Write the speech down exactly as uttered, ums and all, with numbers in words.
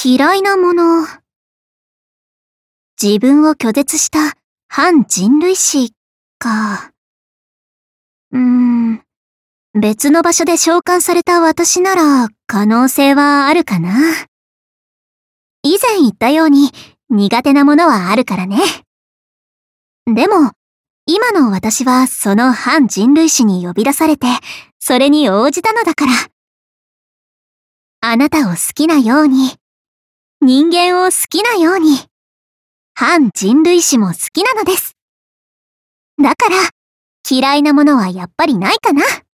嫌いなもの。自分を拒絶した反人類史か。うーん。別の場所で召喚された私なら可能性はあるかな。以前言ったように苦手なものはあるからね。でも、今の私はその反人類史に呼び出されて、それに応じたのだから。あなたを好きなように、人間を好きなように、反人類史も好きなのです。だから、嫌いなものはやっぱりないかな。